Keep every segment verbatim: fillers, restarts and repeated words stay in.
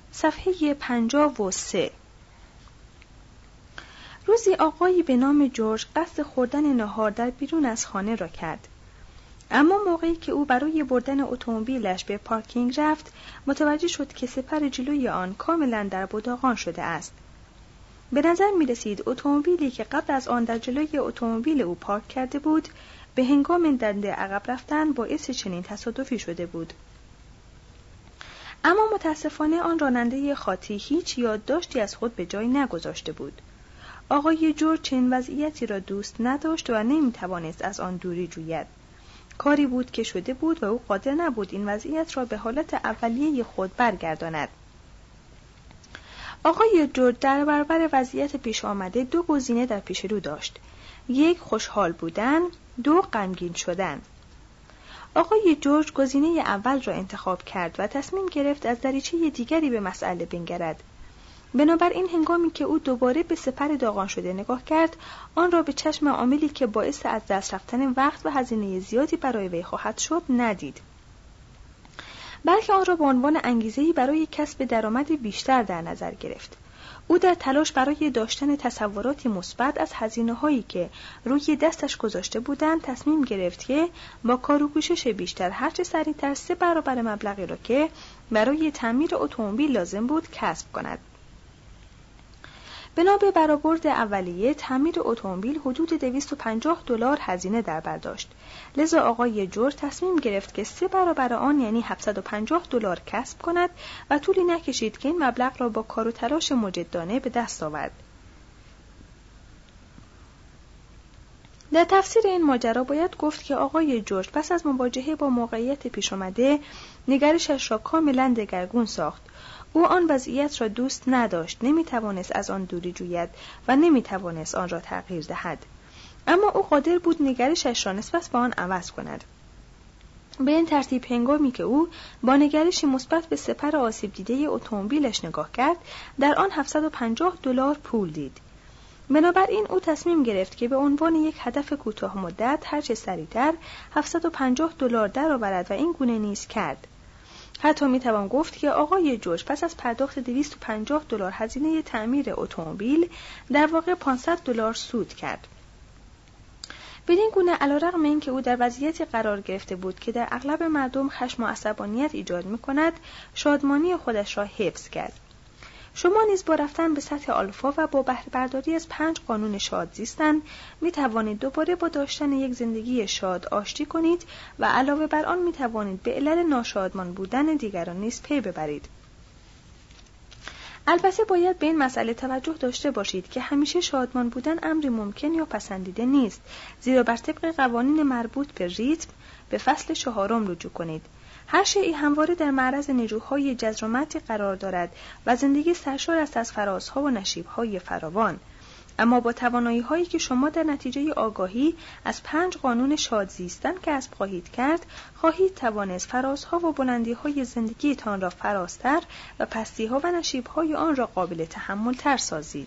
صفحه پنجاه و سه. روزی آقایی به نام جورج قصد خوردن ناهار در بیرون از خانه را کرد. اما موقعی که او برای بردن اتومبیلش به پارکینگ رفت، متوجه شد که سپر جلوی آن کاملا در بداغان شده است. به نظر می رسید اتومبیلی که قبل از آن در جلوی اتومبیل او پارک کرده بود، به هنگام دنده عقب رفتن باعث چنین تصادفی شده بود. اما متاسفانه آن راننده خاطی هیچ یادداشتی از خود به جای نگذاشته بود. آقای جورج چنین وضعیتی را دوست نداشت و نمی توانست از آن دوری جوید. کاری بود که شده بود و او قادر نبود این وضعیت را به حالت اولیه خود برگرداند. آقای جورج در برابر وضعیت پیش آمده دو گزینه در پیش رو داشت: یک، خوشحال بودن، دو، غمگین شدن. آقای جورج گزینه اول را انتخاب کرد و تصمیم گرفت از دریچه دیگری به مسئله بنگرد. بنابراین هنگامی که او دوباره به سپر داغان شده نگاه کرد، آن را به چشم عاملی که باعث از دست رفتن وقت و هزینه زیادی برای وی خواهد شد ندید، بلکه آن را به عنوان انگیزه‌ای برای کسب درآمد بیشتر در نظر گرفت. او در تلاش برای داشتن تصوراتی مثبت از هزینه‌هایی که روی دستش گذاشته بودند، تصمیم گرفت که با کار و کوشش بیشتر هرچه سریعتر سه برابر مبلغی را که برای تعمیر اتومبیل لازم بود کسب کند. بنا به برآورد اولیه، تعمیر اتومبیل حدود دویست و پنجاه دلار هزینه در بر داشت. لذا آقای جورج تصمیم گرفت که سه برابر آن یعنی هفتصد و پنجاه دلار کسب کند و طولی نکشید که این مبلغ را با کار و تلاش مجدانه به دست آورد. در تفسیر این ماجرا باید گفت که آقای جورج پس از مواجهه با موقعیت پیش آمده، نگرشش را کاملا دگرگون ساخت. او آن وضعیت را دوست نداشت، نمیتوانست از آن دوری جوید و نمیتوانست آن را تغییر دهد. اما او قادر بود نگرشش را نسبت به آن عوض کند. به این ترتیب هنگامی که او با نگرشی مثبت به سپر آسیب دیده اتومبیلش نگاه کرد، در آن هفتصد و پنجاه دلار پول دید. بنابراین او تصمیم گرفت که به عنوان یک هدف کوتاه مدت هرچه سریعتر هفتصد و پنجاه دلار درآورد و این گونه نیز کرد. حتی میتوان گفت که آقای جورج پس از پرداخت دویست و پنجاه دلار هزینه تعمیر اتومبیل در واقع پانصد دلار سود کرد. بدین گونه علیرغم اینکه او در وضعیتی قرار گرفته بود که در اغلب مردم خشم و عصبانیت ایجاد میکند، شادمانی خودش را حفظ کرد. شما نیز با رفتن به سطح آلفا و با بهره برداری از پنج قانون شاد زیستن می توانید دوباره با داشتن یک زندگی شاد آشتی کنید و علاوه بر آن می توانید به علل ناشادمان بودن دیگران نیز پی ببرید. البته باید به این مسئله توجه داشته باشید که همیشه شادمان بودن امری ممکن یا پسندیده نیست، زیرا بر طبق قوانین مربوط به ریتم به فصل چهارم رجوع کنید. هر شیئی همواره در معرض نیروهای جذر و مد قرار دارد و زندگی سرشار است از فرازها و نشیب‌های فراوان. اما با توانایی‌هایی که شما در نتیجه آگاهی از پنج قانون شاد زیستن کسب خواهید کرد، خواهید توانست فرازها و بلندی‌های زندگیتان را فرازتر و پستی‌ها و نشیب‌های آن را قابل تحمل‌تر سازید.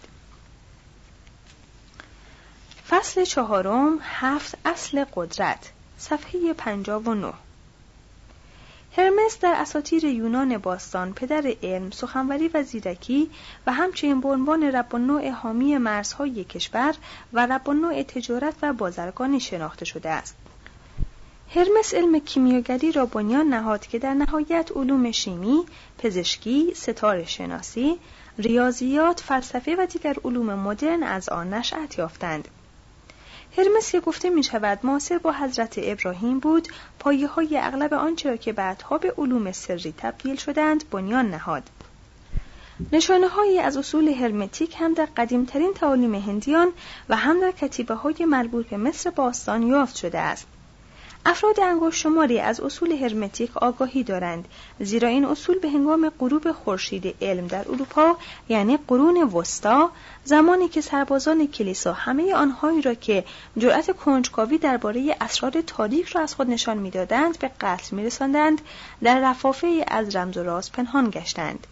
فصل چهارم، هفت اصل قدرت، صفحه پنجاه و نه. هرمس در اساطیر یونان باستان پدر علم، سخنوری و زیرکی و همچنین به عنوان رب النوع حامی مرزهای کشور و رب النوع تجارت و بازرگانی شناخته شده است. هرمس علم کیمیاگری را بنیان نهاد که در نهایت علوم شیمی، پزشکی، ستاره شناسی، ریاضیات، فلسفه و دیگر علوم مدرن از آن نشأت یافتند. هرمس که گفته می شود معاصر با حضرت ابراهیم بود، پایه های اغلب آنچه را که بعدها به علوم سری تبدیل شدند بنیان نهاد. نشانه هایی از اصول هرمتیک هم در قدیمترین تعالیم هندیان و هم در کتیبه های مربوط به مصر باستان یافت شده است. افراد انگشت شماری از اصول هرمتیک آگاهی دارند، زیرا این اصول به هنگام غروب خورشید علم در اروپا، یعنی قرون وسطا، زمانی که سربازان کلیسا همه آنهایی را که جرأت کنجکاوی درباره اسرار تاریک را از خود نشان می‌دادند به قتل می‌رساندند، در رفافه‌ای از رمز و راز پنهان گشتند.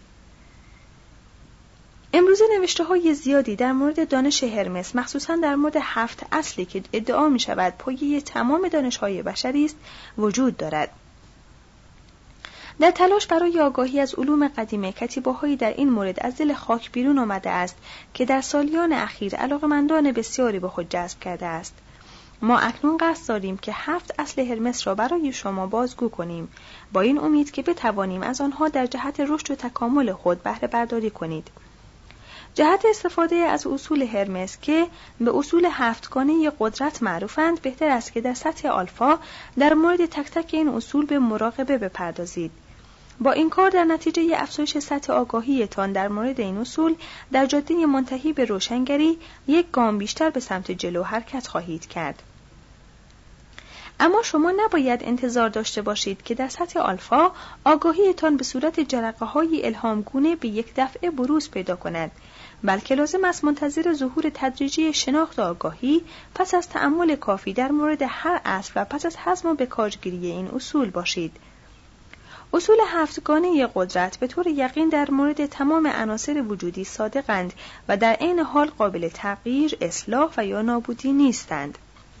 امروزه نوشته‌های زیادی در مورد دانش هرمس، مخصوصاً در مورد هفت اصلی که ادعا می‌شود پایه تمام دانش‌های بشری است، وجود دارد. در تلاش برای آگاهی از علوم قدیمه، کتیبه‌هایی در این مورد از دل خاک بیرون آمده است که در سالیان اخیر علاقه‌مندان بسیاری به خود جذب کرده است. ما اکنون قصد داریم که هفت اصل هرمس را برای شما بازگو کنیم، با این امید که بتوانیم از آنها در جهت رشد و تکامل خود بهره برداری کنید. جهت استفاده از اصول هرمس که به اصول هفتگانه قدرت معروفند، بهتر است که در سطح آلفا در مورد تک تک این اصول به مراقبه بپردازید. با این کار در نتیجه افزایش سطح آگاهیتان در مورد این اصول در جاده منتهی به روشنگری یک گام بیشتر به سمت جلو حرکت خواهید کرد. اما شما نباید انتظار داشته باشید که در سطح آلفا آگاهیتان به صورت جرقه‌های الهامگونه به یک دفعه بروز پیدا کند، بلکه لازم است منتظر ظهور تدریجی شناخت آگاهی پس از تأمل کافی در مورد هر اصل و پس از هضم و به کارگیری این اصول باشید. اصول هفتگانه قدرت به طور یقین در مورد تمام عناصر وجودی صادقند و در عین حال قابل تغییر، اصلاح و یا نابودی نیستند.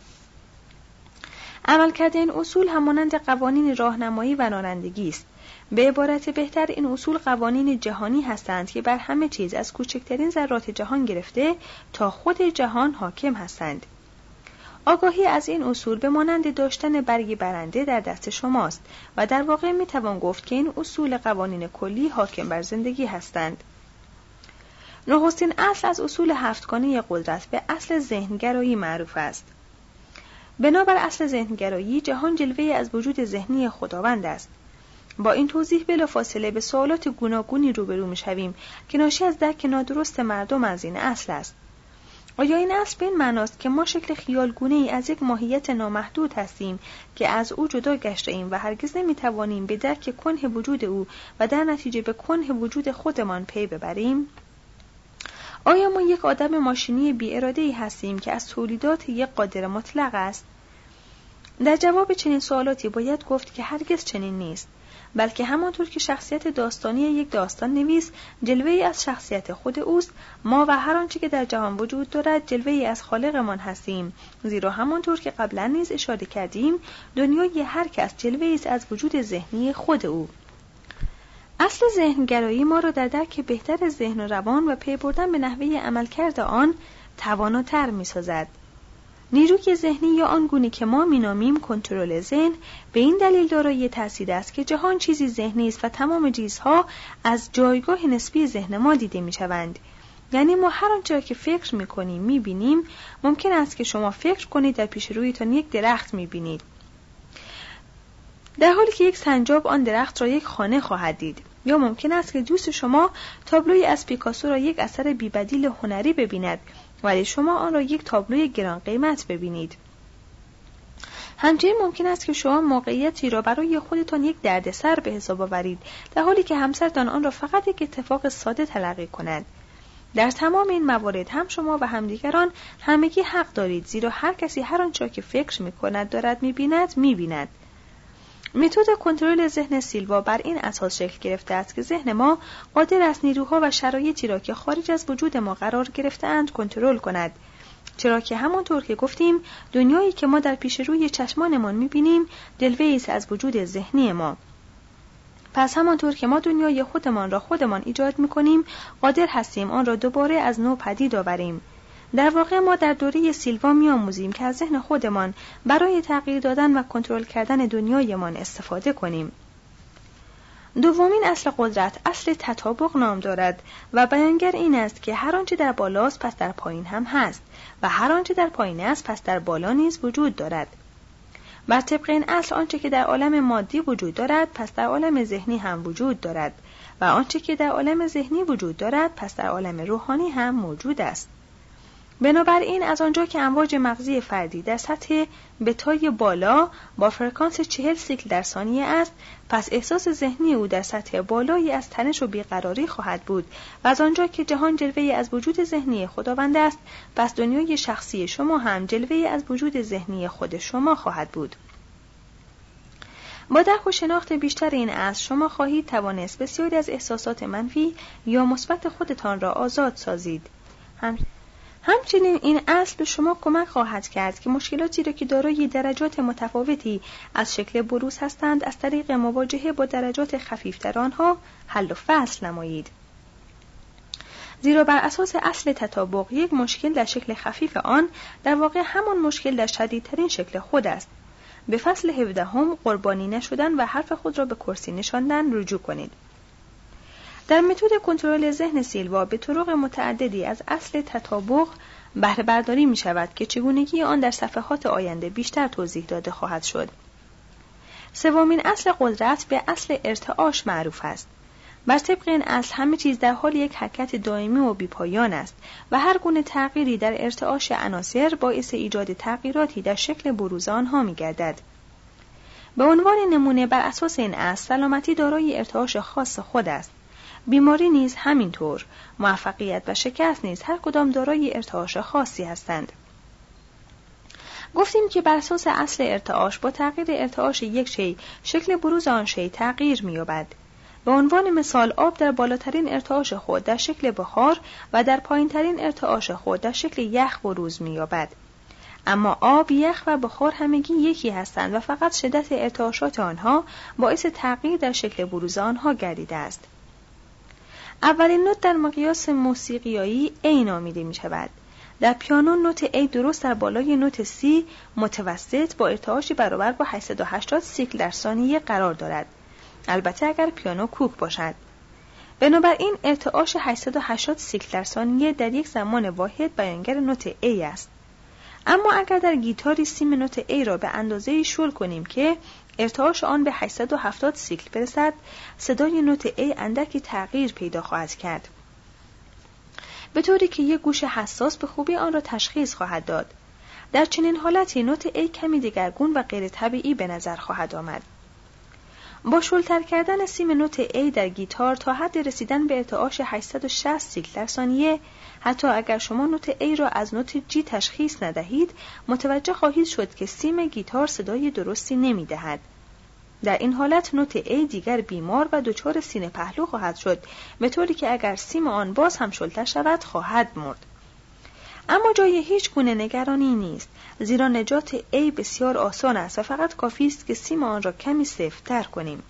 عملکرد این اصول همانند قوانین راهنمایی و رانندگی است. به عبارت بهتر این اصول قوانین جهانی هستند که بر همه چیز از کوچکترین ذرات جهان گرفته تا خود جهان حاکم هستند. آگاهی از این اصول به مانند داشتن برگی برنده در دست شماست و در واقع می توان گفت که این اصول قوانین کلی حاکم بر زندگی هستند. نخستین اصل از اصول هفتگانه قدرت به اصل ذهنگرایی معروف است. بنابر اصل ذهنگرایی جهان جلوه از وجود ذهنی خداوند است. با این توضیح بلافاصله به سوالات گوناگونی روبرو می‌شویم که ناشی از درک نادرست مردم از این اصل است. آیا این اصل به این معناست که ما شکل خیالگونه‌ای از یک ماهیت نامحدود هستیم که از او جدا گشته ایم و هرگز نمی‌توانیم به درک کنه وجود او و در نتیجه به کنه وجود خودمان پی ببریم؟ آیا ما یک آدم ماشینی بی اراده‌ای هستیم که از تولیدات یک قادر مطلق است؟ در جواب چنین سوالاتی باید گفت که هرگز چنین نیست، بلکه همانطور که شخصیت داستانی یک داستان نویس جلوه‌ای از شخصیت خود اوست، ما و هر آنچه که در جهان وجود دارد جلوه‌ای از خالقمان هستیم، زیرا همانطور که قبلا نیز اشاره کردیم دنیای هر کس جلوه‌ای است از وجود ذهنی خود او. اصل ذهنگرایی ما را در درک بهتر ذهن و روان و پی بردن به نحوه عملکرد آن تواناتر می‌سازد. نیروی ذهنی یا آنگونه که ما مینامیم کنترل ذهن به این دلیل دارای تأثیر است که جهان چیزی ذهنی است و تمام چیزها از جایگاه نسبی ذهن ما دیده می‌شوند. یعنی ما هر آنچه که فکر می‌کنیم می‌بینیم. ممکن است که شما فکر کنید در پیش رویتان یک درخت می‌بینید، در حالی که یک سنجاب آن درخت را یک خانه خواهد دید. یا ممکن است که دوست شما تابلوی از پیکاسو را یک اثر بی‌بدیل هنری ببیند، ولی شما آن را یک تابلوی گران قیمت ببینید. همچنین ممکن است که شما موقعیتی را برای خودتان یک دردسر به حساب آورید، در حالی که همسرتان آن را فقط یک اتفاق ساده تلقی کند. در تمام این موارد هم شما و همدیگران همگی حق دارید، زیرا هر کسی هر آنچه که فکر می‌کند دارد می‌بیند می‌بیند. متد کنترل ذهن سیلوا بر این اساس شکل گرفته است که ذهن ما قادر است نیروها و شرایطی را که خارج از وجود ما قرار گرفته‌اند کنترل کند، چرا که همانطور که گفتیم دنیایی که ما در پیش روی چشمانمان می‌بینیم جلوه‌ای است از وجود ذهنی ما. پس همانطور که ما دنیای خودمان را خودمان ایجاد می‌کنیم قادر هستیم آن را دوباره از نو پدید آوریم. در واقع ما در دوره سیلوا می‌آموزیم که از ذهن خودمان برای تغییر دادن و کنترل کردن دنیایمان استفاده کنیم. دومین اصل قدرت اصل تطابق نام دارد و بیانگر این است که هر آنچه در بالاست پس در پایین هم هست و هر آنچه در پایین است پس در بالا نیز وجود دارد. بر طبق این اصل آنچه که در عالم مادی وجود دارد پس در عالم ذهنی هم وجود دارد و آنچه که در عالم ذهنی وجود دارد پس در عالم روحانی هم موجود است. بنابراین از آنجا که امواج مغزی فردی در سطح بتای بالا با فرکانس چهل سیکل در ثانیه است، پس احساس ذهنی او در سطح بالایی از تنش و بیقراری خواهد بود و از آنجا که جهان جلوه‌ای از وجود ذهنی خداوند است، پس دنیای شخصی شما هم جلوه‌ای از وجود ذهنی خود شما خواهد بود. با درک و شناخت بیشتر این اصل شما خواهید توانست بسیاری از احساسات منفی یا مثبت خودتان را آزاد سازید. هم همچنین این اصل به شما کمک خواهد کرد که مشکلاتی را که دارای درجات متفاوتی از شکل بروز هستند از طریق مواجهه با درجات خفیفتر آنها حل و فصل نمایید. زیرا بر اساس اصل تطابق یک مشکل در شکل خفیف آن در واقع همان مشکل در شدیدترین شکل خود است. به فصل هفدهم قربانی نشدن و حرف خود را به کرسی نشاندن رجوع کنید. در متد کنترل ذهن سیلوا به طرق متعددی از اصل تطابق بهره برداری می شود که چگونگی آن در صفحات آینده بیشتر توضیح داده خواهد شد. سومین اصل قدرت به اصل ارتعاش معروف است. بر طبق این اصل همه چیز در حال یک حرکت دائمی و بیپایان است و هر گونه تغییری در ارتعاش عناصر باعث ایجاد تغییراتی در شکل بروز آنها می گردد. به عنوان نمونه بر اساس این اصل سلامتی دارای ارتعاش خاص خود است. بیماری نیز همینطور، موفقیت و شکست نیز هر کدام دارای ارتعاش خاصی هستند. گفتیم که بر اساس اصل ارتعاش با تغییر ارتعاش یک شیء شکل بروز آن شیء تغییر می‌یابد. به عنوان مثال آب در بالاترین ارتعاش خود در شکل بخار و در پایینترین ارتعاش خود در شکل یخ بروز می‌یابد. اما آب، یخ و بخار همگی یکی هستند و فقط شدت ارتعاشات آنها باعث تغییر در شکل بروز آنها گردیده است. اولین نوت در مقیاس موسیقیایی A نامیده می شود. در پیانو نوت A درست در بالای نوت C متوسط با ارتعاشی برابر با هشتصد و هشتاد سیکل در ثانیه قرار دارد. البته اگر پیانو کوک باشد. بنابراین ارتعاش هشتصد و هشتاد سیکل در ثانیه در یک زمان واحد بیانگر نوت A است. اما اگر در گیتاری سیم نوت A را به اندازه‌ای شل کنیم که ارتعاش آن به هشتصد و هفتاد سیکل برسد، صدای نوت A اندکی تغییر پیدا خواهد کرد، به طوری که یک گوش حساس به خوبی آن را تشخیص خواهد داد. در چنین حالتی نوت A کمی دگرگون و غیر طبیعی به نظر خواهد آمد. با شلتر کردن سیم نوت A در گیتار تا حد رسیدن به ارتعاش هشتصد و شصت سیکل در ثانیه، حتی اگر شما نوت A را از نوت G تشخیص ندهید، متوجه خواهید شد که سیم گیتار صدای درستی نمی دهد. در این حالت نوت A دیگر بیمار و دچار سینه پهلو خواهد شد، به طوری که اگر سیم آن باز هم شلتر شود خواهد مرد. اما جای هیچ گونه نگرانی نیست، زیرا نجات A بسیار آسان است و فقط کافی است که سیم آن را کمی سفت‌تر کنیم.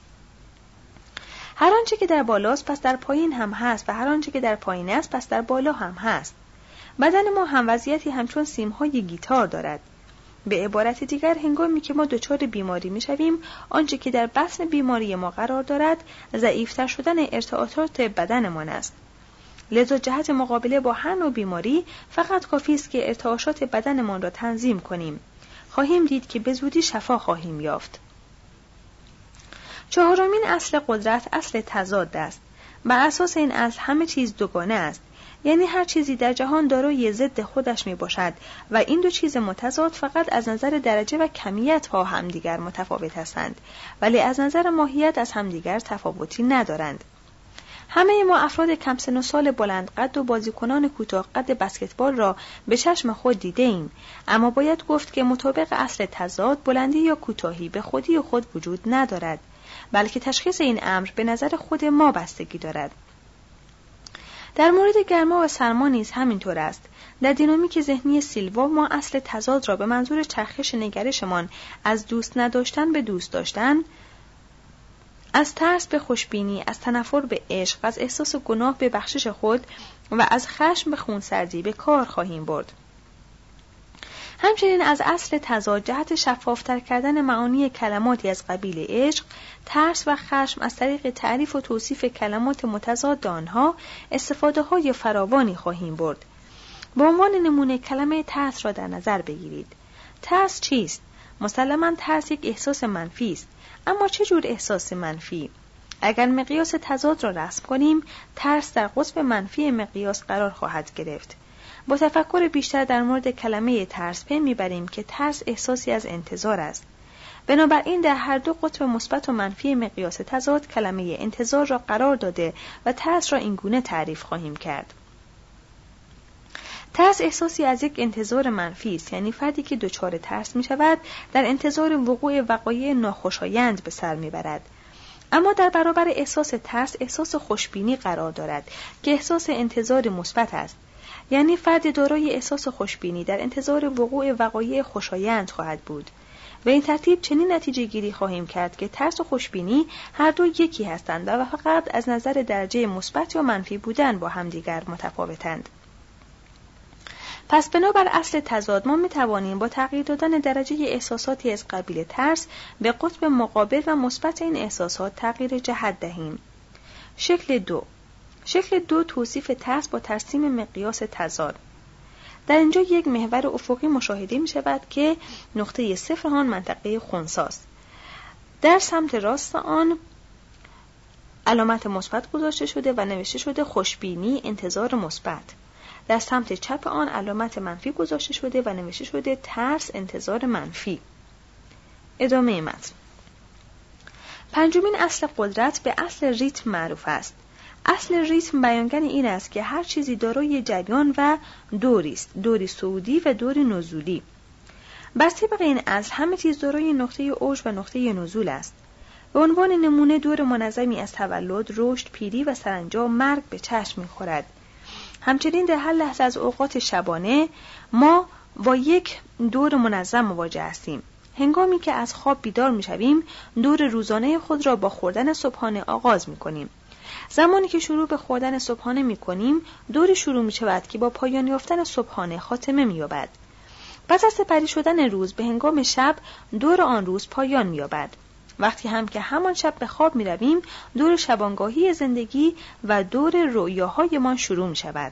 هر آنچه که در بالاست پس در پایین هم هست و هر آنچه که در پایین است پس در بالا هم هست. بدن ما هم وضعیتی همچون سیم‌های گیتار دارد. به عبارت دیگر هنگامی که ما دچار بیماری می‌شویم، آنچه که در بطن بیماری ما قرار دارد ضعیف‌تر شدن ارتعاشات بدنمان است. لذا جهت مقابله با هر نوع بیماری فقط کافی است که ارتعاشات بدنمان را تنظیم کنیم. خواهیم دید که به زودی شفا خواهیم یافت. چهارمین اصل قدرت اصل تضاد است. بر اساس این اصل همه چیز دوگانه است، یعنی هر چیزی در جهان دارای ضد خودش می باشد و این دو چیز متضاد فقط از نظر درجه و کمیت با همدیگر متفاوت هستند، ولی از نظر ماهیت از همدیگر تفاوتی ندارند. همه ما افراد کم سن و سال بلند قد و بازیکنان کوتاه قد بسکتبال را به چشم خود دیده ایم، اما باید گفت که مطابق اصل تضاد بلندی یا کوتاهی به خودی خود وجود ندارد، بلکه تشخیص این امر به نظر خود ما بستگی دارد. در مورد گرما و سرما نیز همینطور است. در دینامیک ذهنی سیلوا ما اصل تضاد را به منظور چرخش نگرشمان از دوست نداشتن به دوست داشتن، از ترس به خوشبینی، از تنفر به عشق، از احساس گناه به بخشش خود و از خشم به خونسردی به کار خواهیم برد. همچنین از اصل تضاد جهت شفافتر کردن معانی کلماتی از قبیل عشق، ترس و خشم از طریق تعریف و توصیف کلمات متضاد آنها استفاده های فراوانی خواهیم برد. به عنوان نمونه کلمه ترس را در نظر بگیرید. ترس چیست؟ مسلماً ترس یک احساس منفی است، اما چه جور احساس منفی؟ اگر مقیاس تضاد را رسم کنیم، ترس در قطب منفی مقیاس قرار خواهد گرفت. با تفکر بیشتر در مورد کلمه ترس پی میبریم که ترس احساسی از انتظار است. بنابراین در هر دو قطب مثبت و منفی مقیاس تضاد کلمه انتظار را قرار داده و ترس را اینگونه تعریف خواهیم کرد. ترس احساسی از یک انتظار منفی است، یعنی فردی که دچار ترس می شود در انتظار وقوع وقایع ناخوشایند به سر می برد. اما در برابر احساس ترس احساس خوشبینی قرار دارد که احساس انتظار مثبت است. یعنی فرد دارای احساس خوشبینی در انتظار وقوع وقایع خوشایند خواهد بود. به این ترتیب چنین نتیجه گیری خواهیم کرد که ترس و خوشبینی هر دو یکی هستند و فقط از نظر درجه مثبت یا منفی بودن با همدیگر متفاوتند. پس بنابر اصل تضاد ما می توانیم با تغییر دادن درجه احساساتی از قبیل ترس به قطب مقابل و مثبت این احساسات تغییر جهت دهیم. شکل دو. شکل دو توصیف ترس با ترسیم مقیاس تضاد. در اینجا یک محور افقی مشاهده می شود که نقطه صفر آن منطقه خنثی است. در سمت راست آن علامت مثبت گذاشته شده و نوشته شده خوشبینی انتظار مثبت. در سمت چپ آن علامت منفی گذاشته شده و نوشته شده ترس انتظار منفی. ادامه متن. پنجمین اصل قدرت به اصل ریتم معروف است. اصل ریتم بیانگر این است که هر چیزی دارای جریان و دوری است، دوری صعودی و دوری نزولی. بر طبق این اصل همه چیز دارای نقطه اوج و نقطه نزول است. به عنوان نمونه دور منظمی از تولد، رشد، پیری و سرانجام مرگ به چشم می‌خورد. همچنین در هر لحظه از اوقات شبانه ما با یک دور منظم مواجه هستیم. هنگامی که از خواب بیدار می‌شویم، دور روزانه خود را با خوردن صبحانه آغاز می‌کنیم. زمانی که شروع به خوردن صبحانه می‌کنیم، دوری شروع می‌شود که با پایان یافتن صبحانه خاتمه می‌یابد. پس از سپری شدن روز به هنگام شب، دور آن روز پایان می‌یابد. وقتی هم که همان شب به خواب می‌رویم، دور شبانگاهی زندگی و دور رویاهایمان شروع می‌شود.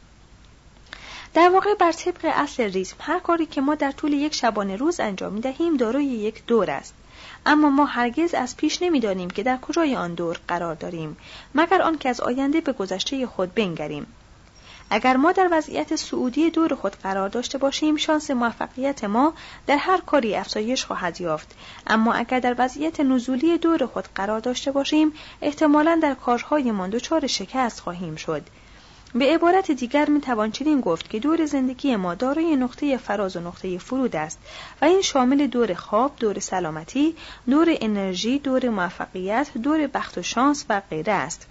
در واقع بر طبق اصل ریتم هر کاری که ما در طول یک شبانه روز انجام می‌دهیم دارای یک دور است. اما ما هرگز از پیش نمی‌دانیم که در کجای آن دور قرار داریم، مگر آنکه از آینده به گذشته خود بنگریم. اگر ما در وضعیت صعودی دور خود قرار داشته باشیم، شانس موفقیت ما در هر کاری افزایش خواهد یافت. اما اگر در وضعیت نزولی دور خود قرار داشته باشیم، احتمالاً در کارهایمان دچار شکست خواهیم شد. به عبارت دیگر میتوان چنین گفت که دور زندگی ما دارای نقطه فراز و نقطه فرود است و این شامل دور خواب، دور سلامتی، دور انرژی، دور موفقیت، دور بخت و شانس و غیره است.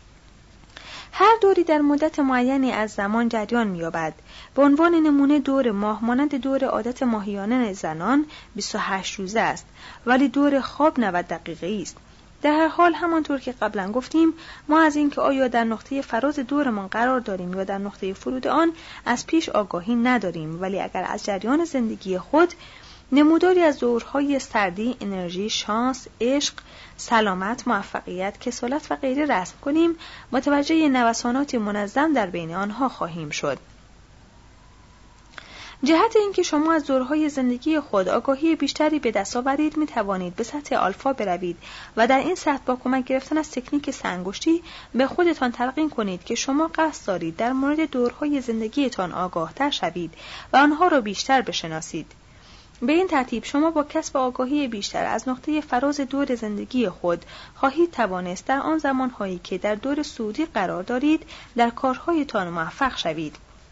هر دوری در مدت معینی از زمان جریان می‌یابد. به عنوان نمونه دور ماه مانند دور عادت ماهیانه زنان بیست و هشت روزه است، ولی دور خواب نود دقیقه است. در هر حال همانطور که قبلا گفتیم، ما از اینکه آیا در نقطه فراز دورمان قرار داریم یا در نقطه فرود آن از پیش آگاهی نداریم، ولی اگر از جریان زندگی خود نموداری از دورهای سردی، انرژی، شانس، عشق، سلامت، موفقیت، کسالت و غیره رسم کنیم، متوجه نوسانات منظم در بین آنها خواهیم شد. جهت اینکه شما از دورهای زندگی خود آگاهی بیشتری به دست آورید، می توانید به سطح آلفا بروید و در این سطح با کمک گرفتن از تکنیک سه‌انگشتی به خودتان تلقین کنید که شما قصد دارید در مورد دورهای زندگیتان آگاه‌تر شوید و آنها را بیشتر بشناسید. به این ترتیب شما با کسب آگاهی بیشتر از نقطه فراز دور زندگی خود خواهید توانست در آن زمانهایی که در دور صعودی قرار دارید در کارهایتان موفق شوید.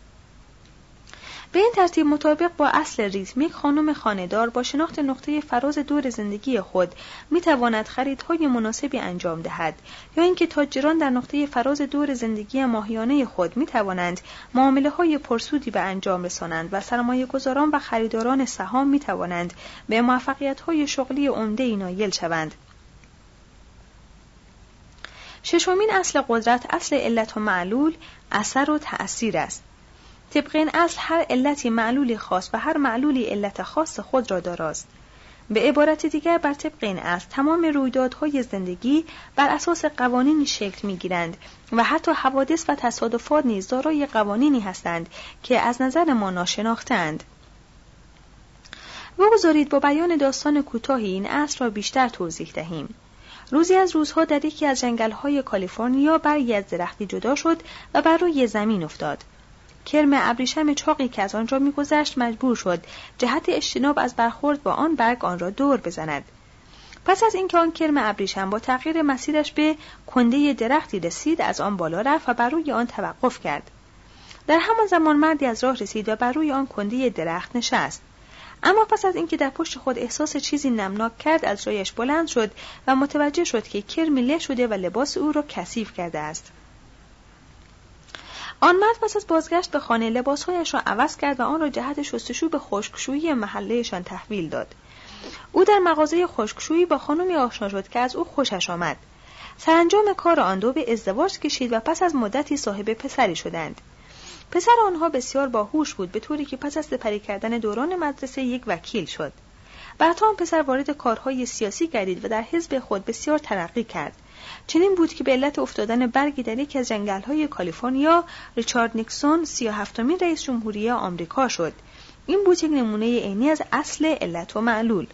به این ترتیب مطابق با اصل ریتمیک خانم خانه‌دار با شناخت نقطه فراز دور زندگی خود می‌تواند خریدهای مناسبی انجام دهد، یا اینکه تاجران در نقطه فراز دور زندگی ماهیانه خود می‌توانند معامله‌های پرسودی به انجام رسانند و سرمایه‌گذاران و خریداران سهام می‌توانند به موفقیت‌های شغلی عمده‌ای نایل شوند. ششمین اصل قدرت اصل علت و معلول، اثر و تأثیر است. طبق این اصل هر علتی معلولی خاص و هر معلولی علت خاص خود را داراست. به عبارت دیگر بر طبق این اصل تمام رویدادهای زندگی بر اساس قوانینی شکل می‌گیرند و حتی حوادث و تصادفات نیز دارای قوانینی هستند که از نظر ما ناشناخته‌اند. بگذارید با بیان داستان کوتاهی این اصل را بیشتر توضیح دهیم. روزی از روزها در یکی از جنگل‌های کالیفرنیا برگی از درختی جدا شد و بر روی زمین افتاد. کرم ابریشم چاقی که از آنجا می‌گذشت مجبور شد جهت اجتناب از برخورد با آن برگ آن را دور بزند. پس از اینکه آن کرم ابریشم با تغییر مسیرش به کنده درختی رسید، از آن بالا رفت و بر روی آن توقف کرد. در همان زمان مردی از راه رسید و بر روی آن کنده درخت نشست. اما پس از اینکه در پشت خود احساس چیزی نمناک کرد، از جایش بلند شد و متوجه شد که کرمی له شده و لباس او را کثیف کرده است. آن مرد پس از بازگشت به خانه لباسهایش را عوض کرد و آن را جهت شستشو به خشکشویی محلهشان تحویل داد. او در مغازه خشکشویی با خانمی آشنا شد که از او خوشش آمد. سرانجام کار آن دو به ازدواج کشید و پس از مدتی صاحب پسری شدند. پسر آنها بسیار باهوش بود، به طوری که پس از سپری کردن دوران مدرسه یک وکیل شد. بعدها آن پسر وارد کارهای سیاسی گردید و در حزب خود بسیار ترقی کرد. چنین بود که به علت افتادن برگی در یکی از جنگل‌های کالیفرنیا، ریچارد نیکسون سی و هفتمین رئیس جمهوری آمریکا شد. این بود یک نمونه عینی از اصل علت و معلول.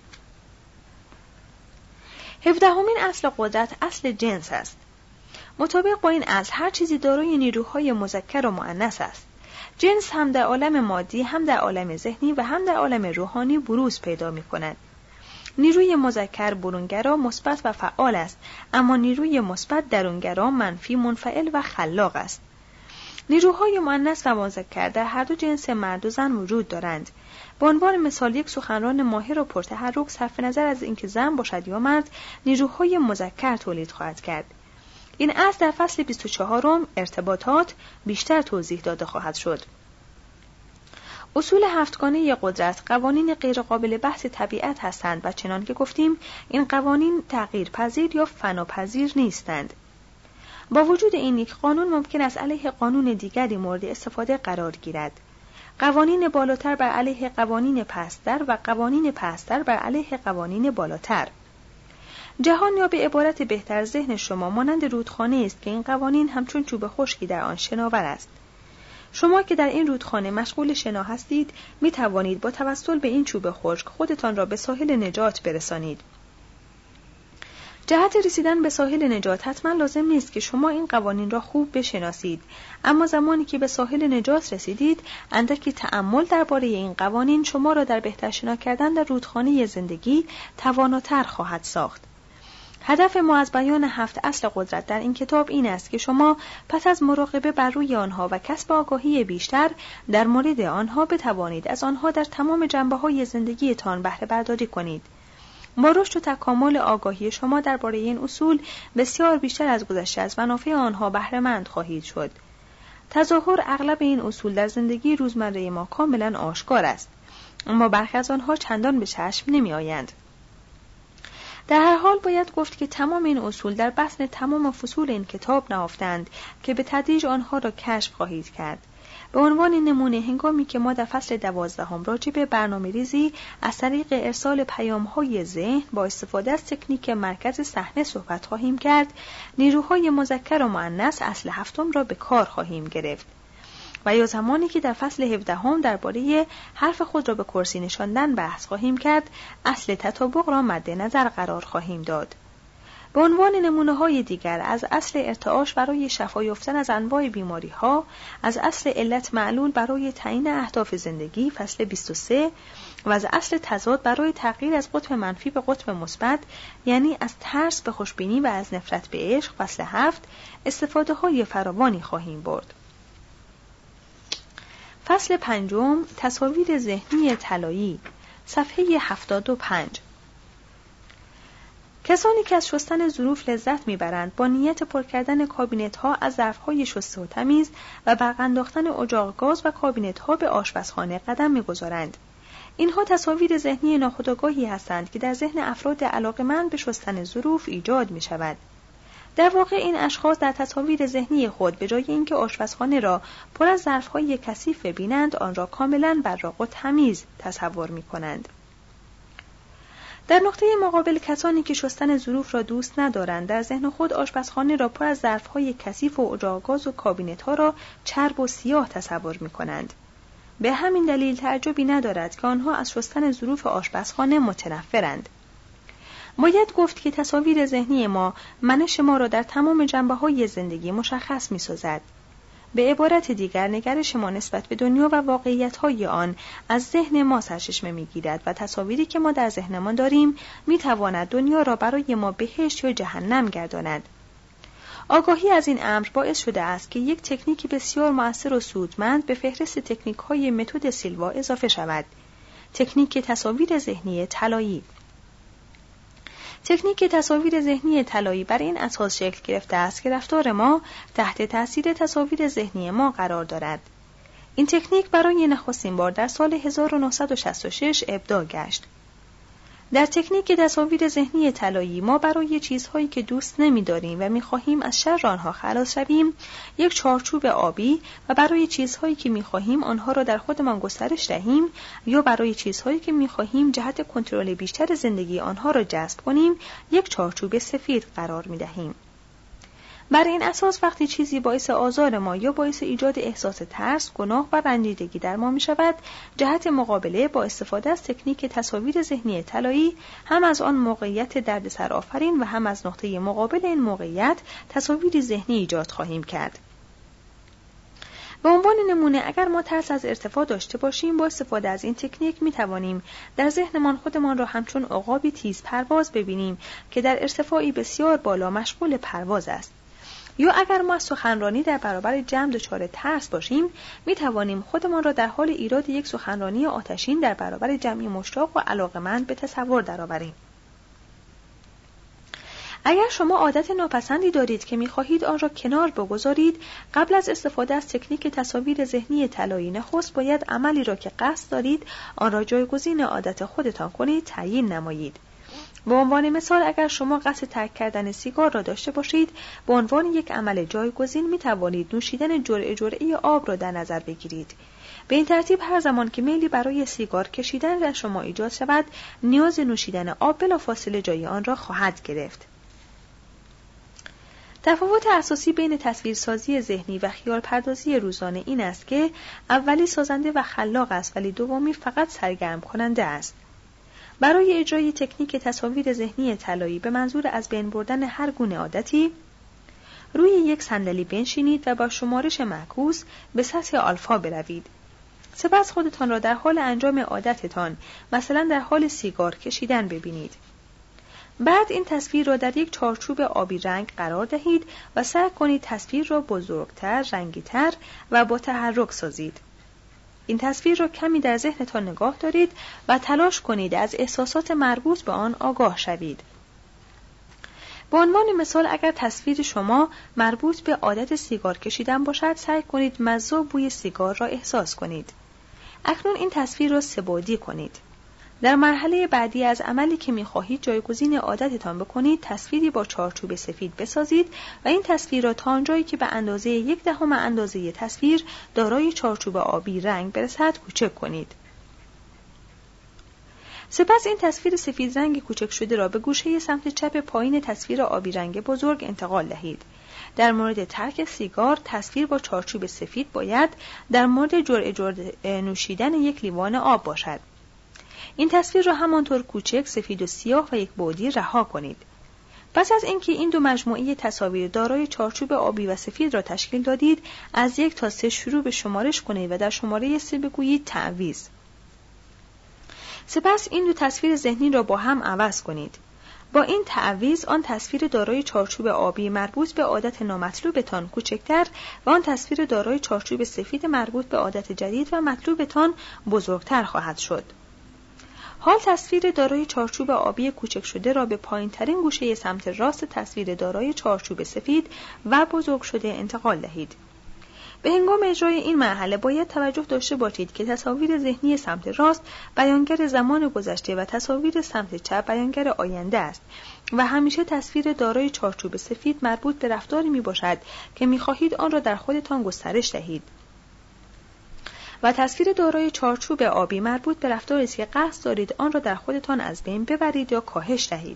هفدهمین اصل قدرت اصل جنس است. مطابق با این اصل هر چیزی دارای نیروهای مذکر و مؤنث است. جنس هم در عالم مادی، هم در عالم ذهنی و هم در عالم روحانی بروز پیدا می‌کند. نیروی مذکر برونگرا، مثبت و فعال است، اما نیروی مثبت درونگرا، منفی، منفعل و خلاق است. نیروهای مؤنث و مذکر در هر دو جنس مرد و زن وجود دارند. به عنوان مثال یک سخنران ماهر و پرتحرک صرف نظر از اینکه زن باشد یا مرد، نیروهای مذکر تولید خواهد کرد. این اصل در فصل بیست و چهارم ارتباطات بیشتر توضیح داده خواهد شد. اصول هفتگانه قدرت قوانین غیرقابل بحث طبیعت هستند و چنان که گفتیم این قوانین تغییر پذیر یا فناپذیر نیستند. با وجود این یک قانون ممکن است علیه قانون دیگری مورد استفاده قرار گیرد. قوانین بالاتر بر علیه قوانین پست‌تر و قوانین پست‌تر بر علیه قوانین بالاتر. جهان یا به عبارت بهتر ذهن شما مانند رودخانه است که این قوانین همچون چوب خشکی در آن شناور است. شما که در این رودخانه مشغول شنا هستید، می توانید با توسل به این چوب خشک خودتان را به ساحل نجات برسانید. جهت رسیدن به ساحل نجات حتما لازم نیست که شما این قوانین را خوب بشناسید، اما زمانی که به ساحل نجات رسیدید، اندکی تأمل درباره این قوانین شما را در بهتر شنا کردن در رودخانه زندگی تواناتر خواهد ساخت. هدف ما از بیان هفت اصل قدرت در این کتاب این است که شما پس از مراقبه بر روی آنها و کسب آگاهی بیشتر در مورد آنها بتوانید از آنها در تمام جنبه‌های زندگیتان بهره برداری کنید. با رشد و تکامل آگاهی شما درباره این اصول بسیار بیشتر از گذشته از منافع آنها بهره مند خواهید شد. تظاهر اغلب این اصول در زندگی روزمره ما کاملا آشکار است، اما برخی از آنها چندان به چشم نمی آیند. در هر حال باید گفت که تمام این اصول در بطن تمام فصول این کتاب نهفتند که به تدریج آنها را کشف خواهید کرد. به عنوان نمونه هنگامی که ما در فصل دوازدهم راجع به برنامه‌ریزی از طریق ارسال پیام‌های ذهن با استفاده از تکنیک مرکز صحنه صحبت خواهیم کرد، نیروهای مذکر و مؤنث اصل هفتم را به کار خواهیم گرفت. و یا زمانی که در فصل هفدهم درباره حرف خود را به کرسی نشاندن بحث خواهیم کرد، اصل تطابق را مد نظر قرار خواهیم داد. به عنوان نمونه‌های دیگر از اصل ارتعاش برای شفا یافتن از انواع بیماری‌ها، از اصل علت معلول برای تعیین اهداف زندگی فصل بیست و سه و از اصل تضاد برای تغییر از قطب منفی به قطب مثبت، یعنی از ترس به خوشبینی و از نفرت به عشق فصل هفت استفاده‌های فراوانی خواهیم برد. فصل پنجم تصاویر ذهنی طلایی صفحه هفتاد و پنج. کسانی که از شستن ظروف لذت میبرند با نیت پر کردن کابینت ها از ظرفهای شسته و تمیز و برق انداختن اجاق گاز و کابینت ها به آشپزخانه قدم میگذارند. اینها تصاویر ذهنی ناخودآگاهی هستند که در ذهن افراد علاقه‌مند به شستن ظروف ایجاد می شود. در واقع این اشخاص در تصاویر ذهنی خود به جای اینکه آشپزخانه را پر از ظرف‌های کثیف ببینند، آن را کاملاً براق و تمیز تصور می‌کنند. در نقطه مقابل کسانی که شستن ظروف را دوست ندارند، در ذهن خود آشپزخانه را پر از ظرف‌های کثیف و اجاق گاز و کابینت‌ها را چرب و سیاه تصور می‌کنند. به همین دلیل تعجبی ندارد که آنها از شستن ظروف آشپزخانه متنفرند. باید گفت که تصاویر ذهنی ما منش ما را در تمام جنبه‌های زندگی مشخص می‌سازد. به عبارت دیگر نگرش ما نسبت به دنیا و واقعیت‌های آن از ذهن ما سرچشمه می‌گیرد و تصاویری که ما در ذهنمان داریم می‌تواند دنیا را برای ما بهشت یا جهنم گرداند. آگاهی از این امر باعث شده است که یک تکنیک بسیار مؤثر و سودمند به فهرست تکنیک‌های متد سیلوا اضافه شود: تکنیک تصاویر ذهنی طلایی. تکنیک تصاویر ذهنی طلایی بر این اساس شکل گرفته است که رفتار ما تحت تاثیر تصاویر ذهنی ما قرار دارد. این تکنیک برای نخستین بار در سال هزار و نهصد و شصت و شش ابداع گشت. در تکنیک تصاویر ذهنی طلایی ما برای چیزهایی که دوست نمی‌داریم و می‌خواهیم از شر آنها خلاص شویم، یک چارچوب آبی و برای چیزهایی که می‌خواهیم آنها را در خودمان گسترش دهیم یا برای چیزهایی که می‌خواهیم جهت کنترل بیشتر زندگی آنها را جذب کنیم، یک چارچوب سفید قرار می‌دهیم. بر این اساس وقتی چیزی باعث آزار ما یا باعث ایجاد احساس ترس، گناه و رنجیدگی در ما می شود، جهت مقابله با استفاده از تکنیک تصاویر ذهنی طلایی هم از آن موقعیت دردسر آفرین و هم از نقطه مقابل این موقعیت تصاویری ذهنی ایجاد خواهیم کرد. به عنوان نمونه اگر ما ترس از ارتفاع داشته باشیم، با استفاده از این تکنیک می توانیم در ذهنمان خودمان را همچون عقابی تیز پرواز ببینیم که در ارتفاعی بسیار بالا مشغول پرواز است. یا اگر ما از سخنرانی در برابر جمع دچار ترس باشیم، می توانیم خودمان را در حال ایراد یک سخنرانی آتشین در برابر جمعی مشتاق و علاقه‌مند به تصور درآوریم. اگر شما عادت ناپسندی دارید که می خواهید آن را کنار بگذارید، قبل از استفاده از تکنیک تصاویر ذهنی طلایی نخست باید عملی را که قصد دارید آن را جایگزین عادت خودتان کنید تعیین نمایید. به عنوان مثال اگر شما قصد ترک کردن سیگار را داشته باشید، به عنوان یک عمل جایگزین می توانید نوشیدن جرعه جرعه آب را در نظر بگیرید. به این ترتیب هر زمان که میلی برای سیگار کشیدن در شما ایجاد شود، نیاز نوشیدن آب بلافاصله جای آن را خواهد گرفت. تفاوت اساسی بین تصویرسازی ذهنی و خیال پردازی روزانه این است که اولی سازنده و خلاق است ولی دومی فقط سرگرم کننده است. برای اجرای تکنیک تصاویر ذهنی طلایی به منظور از بین بردن هر گونه عادتی، روی یک صندلی بنشینید و با شمارش معکوس به سطح آلفا بروید. سپس خودتان را در حال انجام عادتتان، مثلا در حال سیگار کشیدن ببینید. بعد این تصویر را در یک چارچوب آبی رنگ قرار دهید و سعی کنید تصویر را بزرگتر، رنگی‌تر و با تحرک سازید. این تصویر را کمی در ذهنتان نگاه دارید و تلاش کنید از احساسات مربوط به آن آگاه شوید. به عنوان مثال اگر تصویر شما مربوط به عادت سیگار کشیدن باشد، سعی کنید مزه و بوی سیگار را احساس کنید. اکنون این تصویر را سه‌بعدی کنید. در مرحله بعدی از عملی که می‌خواهید جایگزین عادتتان بکنید، تصویری با چارچوب سفید بسازید و این تصویر را تا آنجایی که به اندازه یک دهم اندازه تصویر دارای چارچوب آبی رنگ برسد کوچک کنید. سپس این تصویر سفید رنگ کوچک شده را به گوشه سمت چپ پایین تصویر آبی رنگ بزرگ انتقال دهید. در مورد ترک سیگار، تصویر با چارچوب سفید باید در مورد جرعه جرعه نوشیدن یک لیوان آب باشد. این تصویر را همانطور کوچک، سفید و سیاه و یک بعدی رها کنید. پس از اینکه این دو مجموعه تصاویر دارای چارچوب آبی و سفید را تشکیل دادید، از یک تا سه شروع به شمارش کنید و در شماره سه بگویید تعویض. سپس این دو تصویر ذهنی را با هم عوض کنید. با این تعویض آن تصویر دارای چارچوب آبی مربوط به عادت نامطلوبتان کوچکتر و آن تصویر دارای چارچوب سفید مربوط به عادت جدید و مطلوبتان بزرگتر خواهد شد. حال تصویر دارای چارچوب آبی کوچک شده را به پایین‌ترین گوشه سمت راست تصویر دارای چارچوب سفید و بزرگ شده انتقال دهید. به هنگام اجرای این مرحله باید توجه داشته باشید که تصاویر ذهنی سمت راست بیانگر زمان گذشته و تصاویر سمت چپ بیانگر آینده است و همیشه تصویر دارای چارچوب سفید مربوط به رفتاری می باشد که می خواهید آن را در خودتان گسترش دهید و تصویر دارای چارچوب آبی مربوط به رفتاری است که قصد دارید آن را در خودتان از بین ببرید یا کاهش دهید.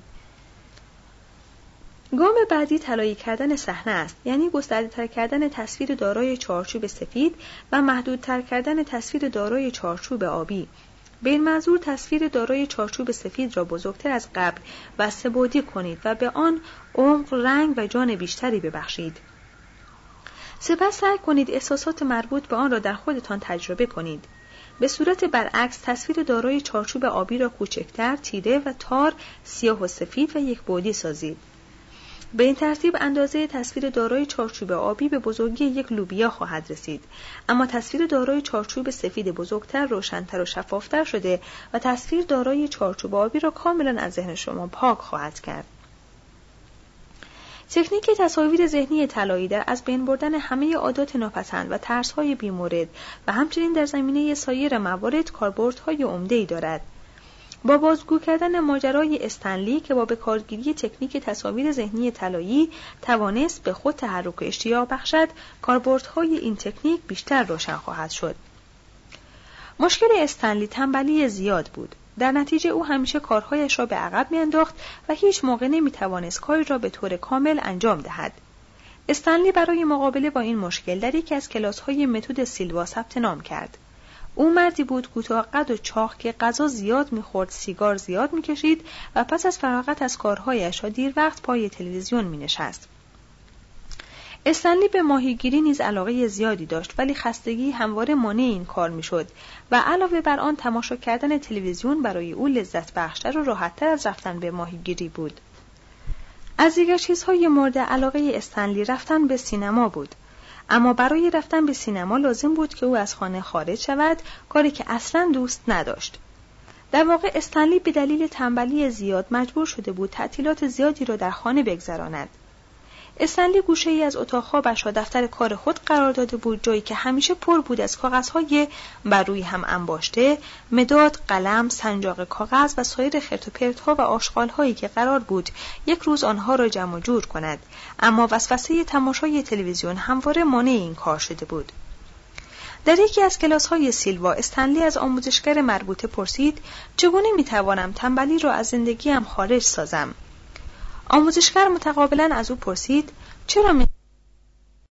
گام بعدی طلایی کردن صحنه است، یعنی گسترده‌تر کردن تصویر دارای چارچوب سفید و محدودتر کردن تصویر دارای چارچوب آبی. به این منظور تصویر دارای چارچوب سفید را بزرگتر از قبل و سه‌بعدی کنید و به آن عمق، رنگ و جان بیشتری ببخشید. سپس سعی کنید احساسات مربوط به آن را در خودتان تجربه کنید. به صورت برعکس تصویر دارای چارچوب آبی را کوچکتر، تیره و تار، سیاه و سفید و یک بعدی سازید. به این ترتیب اندازه تصویر دارای چارچوب آبی به بزرگی یک لوبیا خواهد رسید، اما تصویر دارای چارچوب سفید بزرگتر، روشن‌تر و شفافتر شده و تصویر دارای چارچوب آبی را کاملا از ذهن شما پاک خواهد کرد. تکنیک تصاویر ذهنی طلایی در از بین بردن همه عادات ناپسند و ترس‌های بی‌مورد و همچنین در زمینه سایر موارد کاربردهای عمده‌ای دارد. با بازگو کردن ماجرای استنلی که با به کارگیری تکنیک تصاویر ذهنی طلایی توانست به خود تحرک و اشتیاق بخشد، کاربردهای این تکنیک بیشتر روشن خواهد شد. مشکل استنلی تنبلی زیاد بود. در نتیجه او همیشه کارهایش را به عقب می‌انداخت و هیچ موقع نمی‌توانست کاری را به طور کامل انجام دهد. استنلی برای مقابله با این مشکل در یکی از کلاس‌های متد سیلوا ثبت نام کرد. او مردی بود کوتاه قد و چاق که غذا زیاد می‌خورد، سیگار زیاد می‌کشید و پس از فراغت از کارهایش تا دیر وقت پای تلویزیون می‌نشست. استنلی به ماهیگیری نیز علاقه زیادی داشت، ولی خستگی همواره مانع این کار می‌شد و علاوه بر آن تماشا کردن تلویزیون برای او لذت بخشتر و راحت‌تر از رفتن به ماهیگیری بود. از دیگر چیزهای مورد علاقه استنلی رفتن به سینما بود. اما برای رفتن به سینما لازم بود که او از خانه خارج شود، کاری که اصلاً دوست نداشت. در واقع استنلی به دلیل تنبلی زیاد مجبور شده بود تعطیلات زیادی را در خانه بگذراند. استنلی گوشه‌ای از اتاق خوابش را دفتر کار خود قرار داده بود، جایی که همیشه پر بود از کاغذهای بر روی هم انباشته، مداد، قلم، سنجاق کاغذ و سایر خرت و پرت‌ها و آشغال‌هایی که قرار بود یک روز آنها را جمع جور کند، اما وسوسه تماشای تلویزیون همواره مانع این کار شده بود. در یکی از کلاس‌های سیلوا استنلی از آموزشگر مربوطه پرسید چگونه می‌توانم تنبلی را از زندگیم خارج سازم؟ آموزشگر متقابلاً از او پرسید چرا می